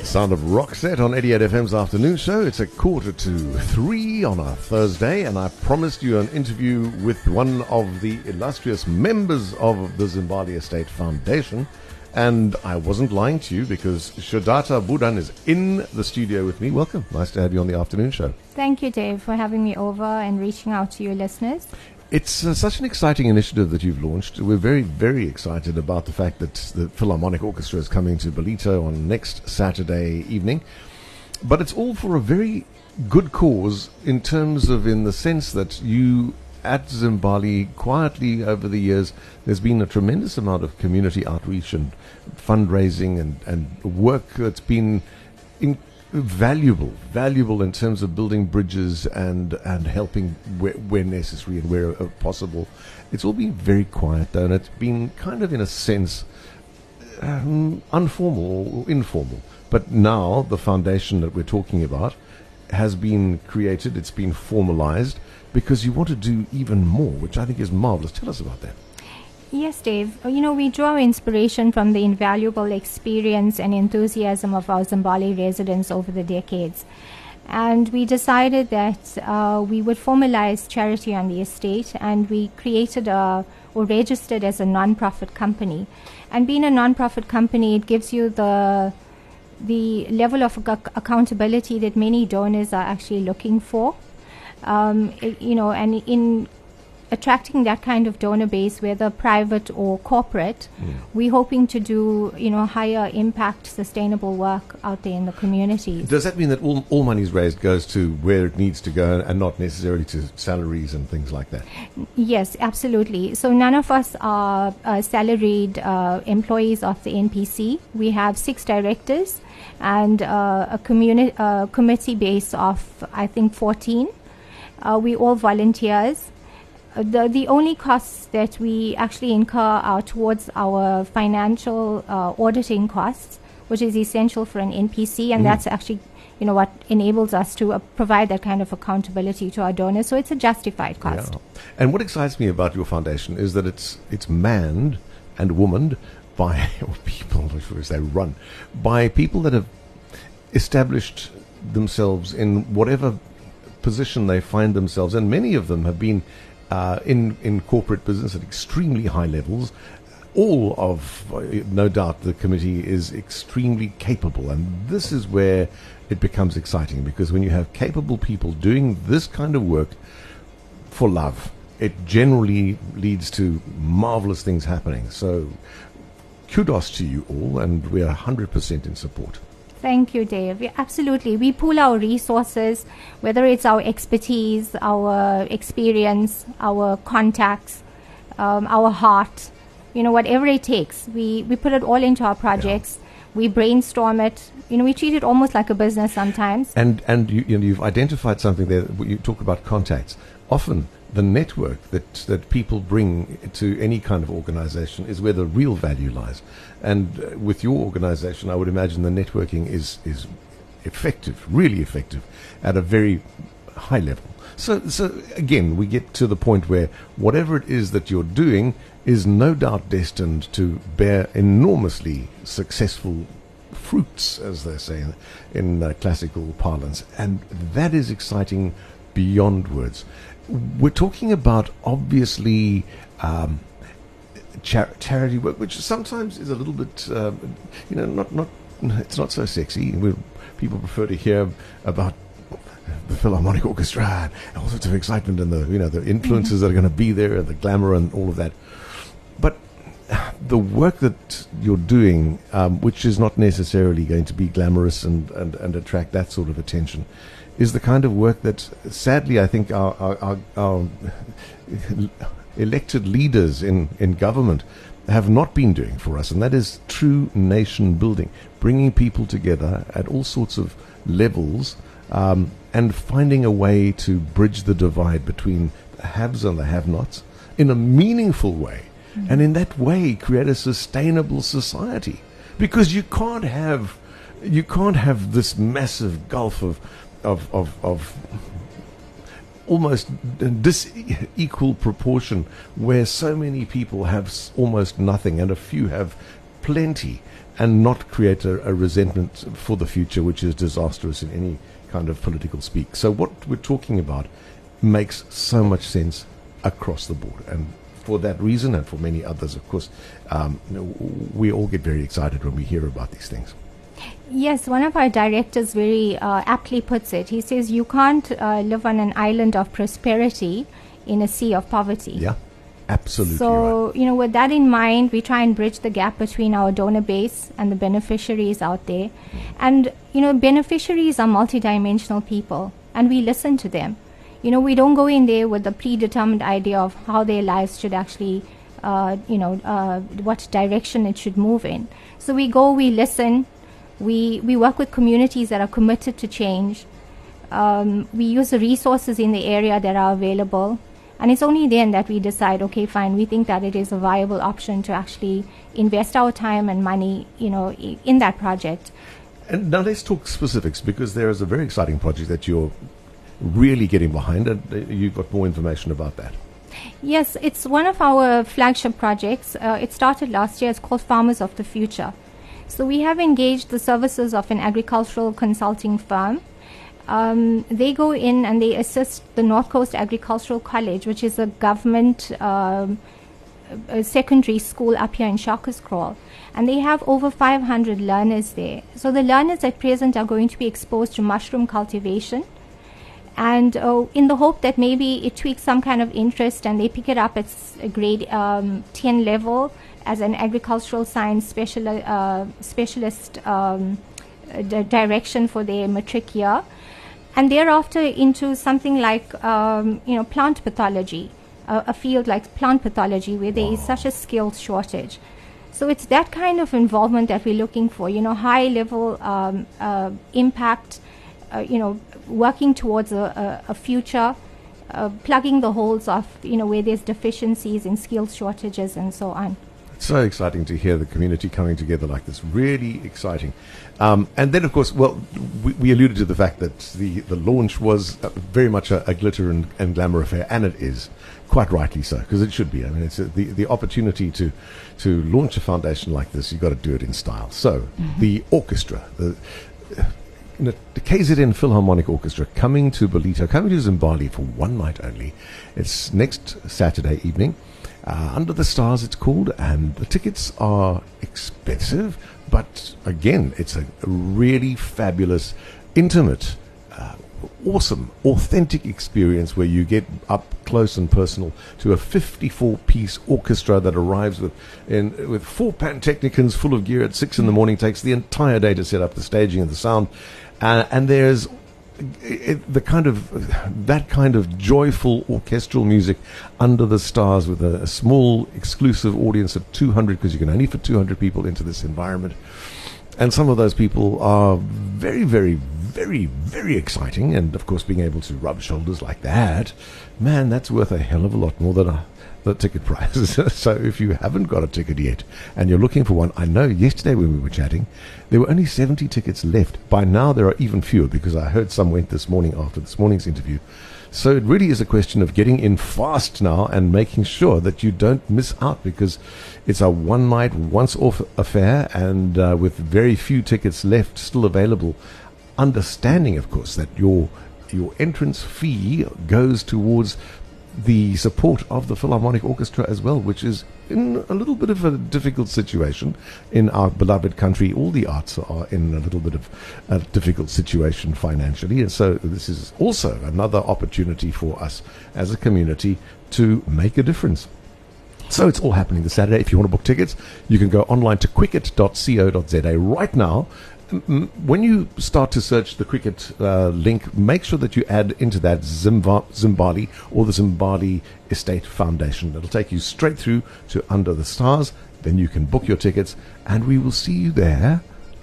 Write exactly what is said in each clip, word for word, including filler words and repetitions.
Sound of Roxette on eighty-eight F M's afternoon show. It's a quarter to three on a Thursday, and I promised you an interview with one of the illustrious members of the Zimbabwe Estate Foundation, and I wasn't lying to you because Shodata Budan is in the studio with me. Welcome. Nice to have you on the afternoon show. Thank you, Dave, for having me over and reaching out to your listeners. It's uh, such an exciting initiative that you've launched. We're very, very excited about the fact that the Philharmonic Orchestra is coming to Ballito on next Saturday evening. But it's all for a very good cause in terms of, in the sense that you, at Zimbabwe, quietly over the years, there's been a tremendous amount of community outreach and fundraising and, and work that's been in, valuable, valuable in terms of building bridges and, and helping where, where necessary and where uh, possible. It's all been very quiet, though, and it's been kind of, in a sense, um, informal or informal. But now the foundation that we're talking about has been created, it's been formalized, because you want to do even more, which I think is marvelous. Tell us about that. Yes, Dave. You know, we draw inspiration from the invaluable experience and enthusiasm of our Zimbabwe residents over the decades. And we decided that uh, we would formalize charity on the estate, and we created a, or registered as a non-profit company. And being a non-profit company, it gives you the the level of ac- accountability that many donors are actually looking for. Um, it, you know, and in attracting that kind of donor base, whether private or corporate, mm. we're hoping to do, you know, higher impact, sustainable work out there in the community. Does that mean that all, all monies raised goes to where it needs to go and not necessarily to salaries and things like that? Yes, absolutely. So none of us are uh, salaried uh, employees of the N P C. We have six directors and uh, a communi- uh, committee base of, I think, fourteen. Uh, we all volunteers. Uh, the the only costs that we actually incur are towards our financial uh, auditing costs, which is essential for an N P C, and mm. that's actually, you know, what enables us to uh, provide that kind of accountability to our donors. So it's a justified cost. Yeah. And what excites me about your foundation is that it's it's manned and womaned by or people, should we say, run by people that have established themselves in whatever position they find themselves in. Many of them have been uh, in in corporate business at extremely high levels. All of, uh, no doubt, the committee is extremely capable, and this is where it becomes exciting, because when you have capable people doing this kind of work for love, it generally leads to marvelous things happening. So kudos to you all, and we are one hundred percent in support. Thank you, Dave. Yeah, absolutely. We pool our resources, whether it's our expertise, our experience, our contacts, um, our heart, you know, whatever it takes. We, we put it all into our projects. Yeah. We brainstorm it. You know, we treat it almost like a business sometimes. And and you, you know, you've identified something there. You talk about contacts. Often the network that, that people bring to any kind of organization is where the real value lies. And uh, with your organization, I would imagine the networking is, is effective, really effective, at a very high level. So, so again, we get to the point where whatever it is that you're doing is no doubt destined to bear enormously successful fruits, as they say in, in uh, classical parlance. And that is exciting beyond words. We're talking about, obviously, um, char- charity work, which sometimes is a little bit, uh, you know, not not it's not so sexy. We're, people prefer to hear about the Philharmonic Orchestra and all sorts of excitement and the, you know, the influences mm-hmm. that are going to be there and the glamour and all of that. But the work that you're doing, um, which is not necessarily going to be glamorous and, and, and attract that sort of attention, is the kind of work that, sadly, I think our, our, our, our elected leaders in, in government have not been doing for us, and that is true nation building, bringing people together at all sorts of levels, um, and finding a way to bridge the divide between the haves and the have-nots in a meaningful way, mm-hmm. and in that way create a sustainable society. Because you can't have you can't have this massive gulf of Of, of, of almost disequal proportion, where so many people have s- almost nothing and a few have plenty, and not create a, a resentment for the future, which is disastrous in any kind of political speak. So what we're talking about makes so much sense across the board. And for that reason, and for many others, of course, um, you know, we all get very excited when we hear about these things. Yes, one of our directors very uh, aptly puts it. He says, you can't uh, live on an island of prosperity in a sea of poverty. Yeah, absolutely. So, right. you know, with that in mind, we try and bridge the gap between our donor base and the beneficiaries out there. Mm. And, you know, beneficiaries are multidimensional people, and we listen to them. You know, we don't go in there with a predetermined idea of how their lives should actually, uh, you know, uh, what direction it should move in. So we go, we listen, we we work with communities that are committed to change. Um, we use the resources in the area that are available. And it's only then that we decide, okay, fine, we think that it is a viable option to actually invest our time and money, you know, I- in that project. And now let's talk specifics, because there is a very exciting project that you're really getting behind, and uh, you've got more information about that. Yes, it's one of our flagship projects. Uh, it started last year. It's called Farmers of the Future. So we have engaged the services of an agricultural consulting firm. Um, they go in and they assist the North Coast Agricultural College, which is a government um, a secondary school up here in Shakers Crawl. And they have over five hundred learners there. So the learners at present are going to be exposed to mushroom cultivation, and uh, in the hope that maybe it tweaks some kind of interest and they pick it up at s- a grade um, ten level as an agricultural science speciali- uh, specialist um, uh, di- direction for their matric year, and thereafter into something like um, you know plant pathology, uh, a field like plant pathology where there is such a skills shortage. So it's that kind of involvement that we're looking for, you know, high level um, uh, impact, uh, you know, working towards a, a, a future, uh, plugging the holes of, you know, where there's deficiencies in skills shortages and so on. It's so exciting to hear the community coming together like this. Really exciting. Um, and then, of course, well, we, we alluded to the fact that the, the launch was uh, very much a, a glitter and, and glamour affair, and it is. Quite rightly so, because it should be. I mean, it's a, the, the opportunity to to launch a foundation like this, you've got to do it in style. So, mm-hmm. the orchestra, the, uh, you know, the K Z N Philharmonic Orchestra coming to Ballito, coming to Zimbali for one night only. It's next Saturday evening. Uh, Under the Stars, it's called, and the tickets are expensive, but again, it's a really fabulous, intimate, uh, awesome, authentic experience where you get up close and personal to a fifty-four piece orchestra that arrives with in, with four pantechnicons full of gear at six in the morning. Takes the entire day to set up the staging and the sound, uh, and there's it, the kind of that kind of joyful orchestral music under the stars with a, a small exclusive audience of two hundred, because you can only fit two hundred people into this environment. And some of those people are very, very, very, very exciting. And, of course, being able to rub shoulders like that, man, that's worth a hell of a lot more than a, the ticket price. So if you haven't got a ticket yet and you're looking for one, I know yesterday when we were chatting, there were only seventy tickets left. By now there are even fewer, because I heard some went this morning after this morning's interview. So it really is a question of getting in fast now and making sure that you don't miss out, because it's a one-night, once-off affair, and uh, with very few tickets left still available. Understanding, of course, that your your entrance fee goes towards the support of the Philharmonic Orchestra as well, which is in a little bit of a difficult situation in our beloved country. All the arts are in a little bit of a difficult situation financially, and so this is also another opportunity for us as a community to make a difference. So it's all happening this Saturday. If you want to book tickets, you can go online to cricket dot co dot za right now. When you start to search the Cricket uh, link, make sure that you add into that Zimba- Zimbali or the Zimbali Estate Foundation. It'll take you straight through to Under the Stars. Then you can book your tickets, and we will see you there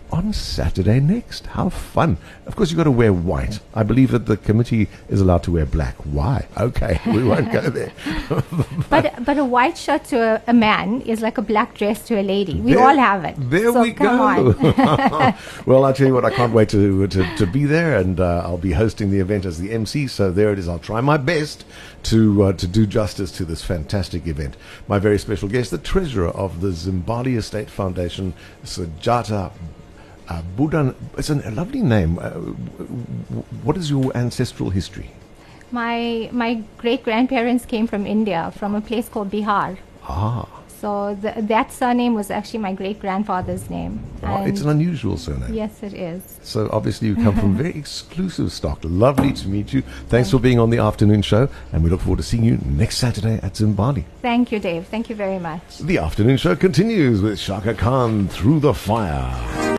on Saturday next. How fun. Of course, you've got to wear white. I believe that the committee is allowed to wear black. Why? Okay, we won't go there. But but a white shirt to a, a man is like a black dress to a lady. We There- all have it. There so we come go. on. Well, I tell you what, I can't wait to to, to be there, and uh, I'll be hosting the event as the M C. So there it is. I'll try my best to uh, to do justice to this fantastic event. My very special guest, the treasurer of the Zimbali Estate Foundation, Sujata uh, Budan. It's an, a lovely name. Uh, w- w- what is your ancestral history? My my great grandparents came from India, from a place called Bihar. Ah, So th- that surname was actually my great grandfather's name. oh, And it's an unusual surname. yes, it is. So obviously you come from very exclusive stock. Lovely to meet you. Thanks for being on the afternoon show, and we look forward to seeing you next Saturday at Zimbali. Thank you, Dave. Thank you very much. The afternoon show continues with Shaka Khan Through the Fire.